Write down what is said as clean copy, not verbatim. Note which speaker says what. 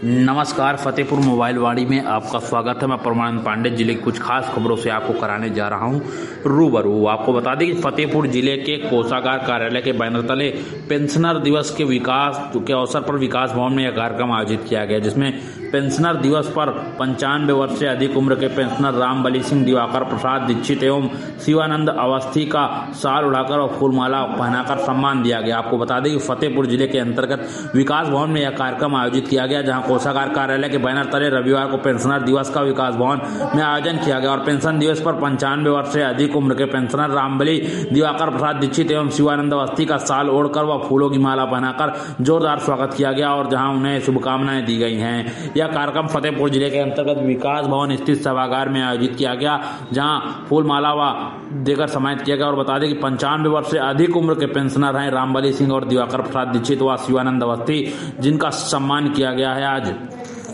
Speaker 1: नमस्कार, फतेहपुर मोबाइल वाड़ी में आपका स्वागत है। मैं परमानंद पांडे जिले की कुछ खास खबरों से आपको कराने जा रहा हूं रूबरू। आपको बता दें कि फतेहपुर जिले के कोषागार कार्यालय के बैनर तले पेंशनर दिवस के अवसर पर विकास भवन में यह कार्यक्रम आयोजित किया गया, जिसमें पेंशनर दिवस पर 95 वर्ष से अधिक उम्र के पेंशनर रामबली सिंह, दिवाकर प्रसाद दीक्षित एवं शिवानंद अवस्थी का शाल उड़ाकर और फूलमाला पहनाकर सम्मान दिया गया। आपको बता दें कि फतेहपुर जिले के अंतर्गत विकास भवन में यह कार्यक्रम आयोजित किया गया, जहां कोषागार कार्यालय के बैनर तले रविवार को पेंशनर दिवस का विकास भवन में आयोजन किया गया और पेंशन दिवस पर 95 वर्ष से अधिक उम्र के पेंशनर रामबली, दिवाकर प्रसाद दीक्षित एवं शिवानंद अवस्थी का शाल ओढ़कर व फूलों की माला पहनाकर जोरदार स्वागत किया गया और जहां उन्हें शुभकामनाएं दी गई हैं। यह कार्यक्रम फतेहपुर जिले के अंतर्गत विकास भवन स्थित सभागार में आयोजित किया गया, जहां फूल माला व देकर सम्मानित किया गया। और बता दें कि 95 वर्ष से अधिक उम्र के पेंशनर हैं रामबली सिंह और दिवाकर प्रसाद दीक्षित व शिवानंद अवस्थी, जिनका सम्मान किया गया है आज।